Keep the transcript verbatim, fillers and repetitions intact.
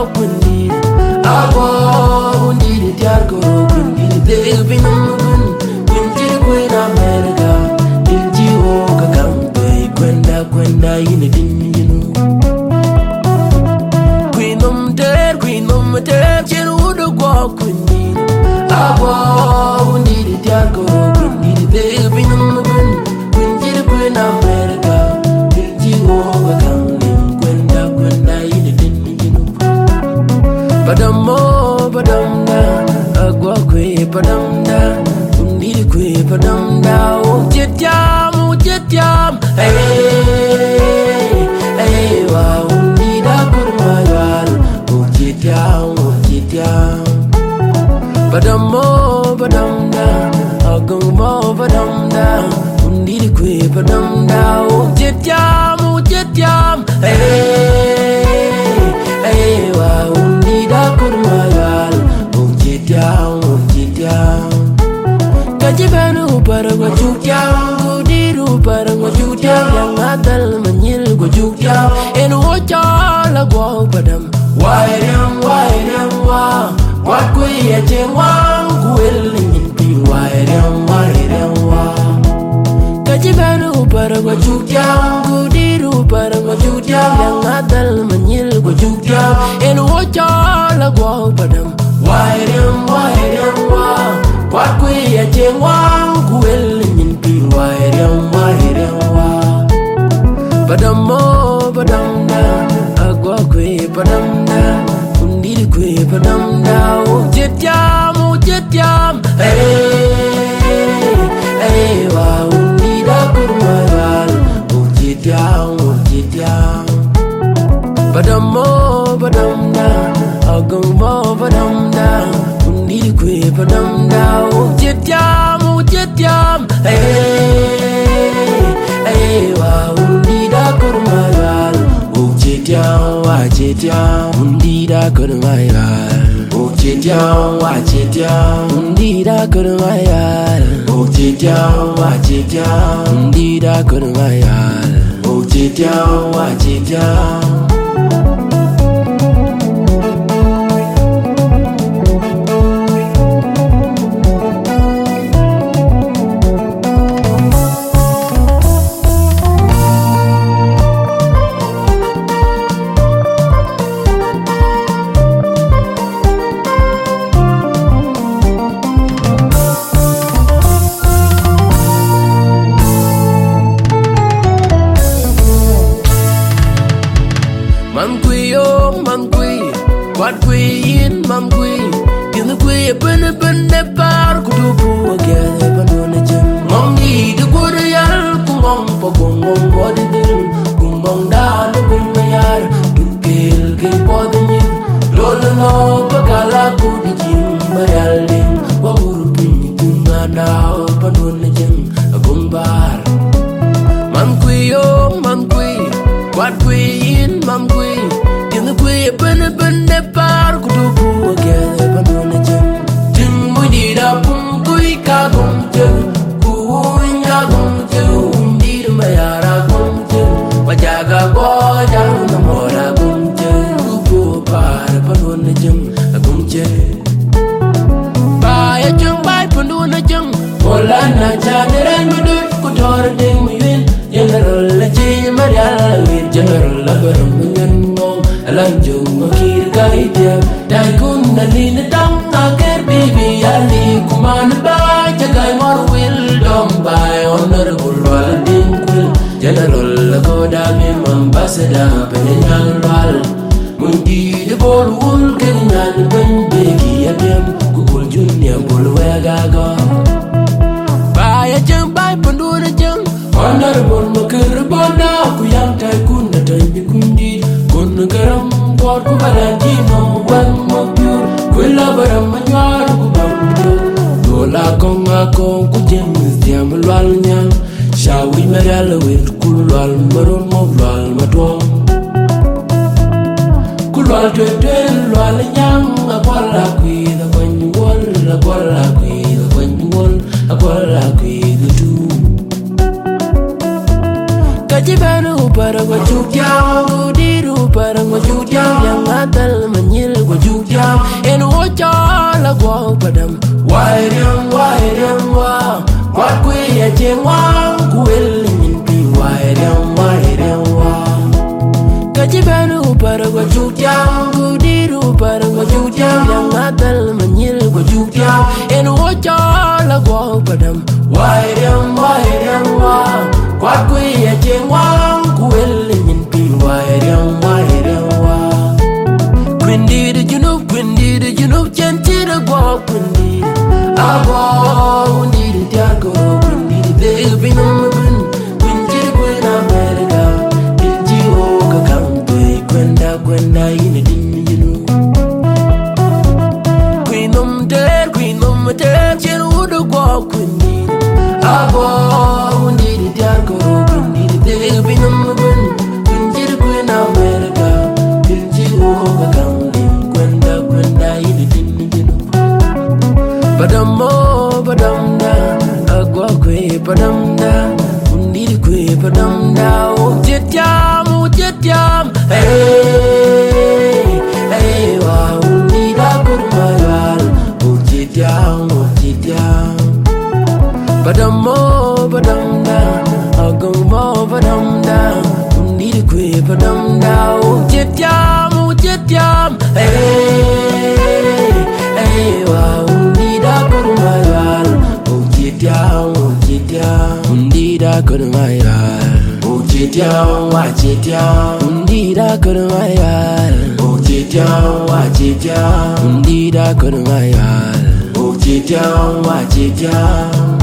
kundi agwa undi de tiar ko kundi de binum kun kundi kwena America inji o ka kampe kwenda kwenda ine dininu kwinum ter kwinum ter chenu do gwa kundi agwa undi de tiar ko kundi de binum kun kundi kwena America inji o ka kampe kwenda kwenda ine dininu badamo badamda agwa kwe badamda undi kwe badamda o jetyam o jetyam hey hey wa undi da kurmayal o jetyam o jetyam badamo badamda agwa badamda undi kwe badamda o jetyam o jetyam hey hey wa undi da kurmayal o jetyam o jetyam kajibanu parangwa jutyam gudiru parangwa jutyam yang adal manyil go jutyam en wochala go badam wairem wairem wa wat kuye chewang kuel nin pi wairem wairem wa kajibanu parangwa jutyam gudiru parangwa jutyam yang adal manyil go jutyam en wochala go badam wairem wairem wa wat kuye chewang kuel nin pi wairem wairem wa badamo badamda agwa kwe badamda undi kwe badamda o jetyam o jetyam hey hey wa undi da kurmayal o jetyam o jetyam badamo badamda agwa badamda undi kwe badamda o jetyam o jetyam hey hey wa undi da kurmayal o jetyam wa jetyam undi da kurmayal o jetyam wa jetyam undi da kurmayal o jetyam wa jetyam undi da kurmayal o jetyam wa jetyam Mam kui yo, mam kui, wat kui in, mam kui. In the kui, a pen a pen a par, kudu pu agad, banana jam. Mam ni the good yal, kumong po kumong body dil, kumong da the kumayar, tu kill kill body yin. Lola no bagala kudu jim, mayalin, waburu pin kumana, banana jam, a gumbar. Mam kui yo, mam kui. What we in, mam we in the way, pen a pen a par, kudu pu agad, banana jam. Jim we did a pum kui ka gum jam, kuya gum jam, did mayara gum jam, wajaga goja, namora gum jam, kupu par, banana jam, a gum jam. Buy a jam, buy banana jam, Olana Janaran Mudur, Kutor ding me win, General Jim Marial. General Labaram Mom, Alanjo, Makir Gaita, Daikun, Nalina Tang, Naker, Baby, Ali, Kuman, Ba, Jagai, Mor, Will, Dom, by Honorable Walding Quill, General Lagoda, Ambassador, Peninal Ral, Mundi, the Ball, Wool, Kenyan, Ben, Biggie, Abim, Google Junior, Bulwagaga. Buy a jump, buy Pandora jump, Honorable Makir Bonda, Kuyang Taikun. Kundi, kun garam kor ku balantino, wan mo pure, kuila baram manyar ku bamdo. Dola konga kong ku jemis diam lwal nyang, shawi meral wit kulwal maron mo lwal matwang. Kulwal tete lwal nyang, akwala kui the kwenwol, akwala kui the kwenwol, akwala kui the two. Kajibanu parangwa chukyang, gudiru parangwa chukyang, yang adal manyi go ju jam en wo cha la go padam wai dem wai dem wa kwat kwe ya jeng wa ku el min pi wai dem wai dem wa ka ji banu par go ju jam ku di ru par go ju jam yang atal manil go ju jam en wo cha la go padam wai dem wai dem wa kwat kwe ya jeng wa ku el min pi wai dem wai dem wa quindi de you know quindi de you know genti de go quindi abo undi de tiago quindi de bin bin quindi de quena america quindi o ka campe quenda quenda in din you know quinum de quinum de chen udo go quindi abo undi de tiago quindi de bin bin quindi de quena america quindi o ka campe quenda quenda in din you know Padam mo, padam da, agwa kwe padam da, undi kwe padam da, ujet jam, ujet jam, hey, hey, wa undi da kurmayal, ujet jam, ujet jam. Padam mo, padam da, agwa mo padam da, undi kwe padam da, ujet jam, ujet jam, hey, hey, wa undi da kurmayal, ujet jam, ujet jam, undi da kurmayal, ujet jam, ujet jam, undi da kurmayal, ujet jam, ujet jam, undi da kurmayal, ujet jam, ujet jam.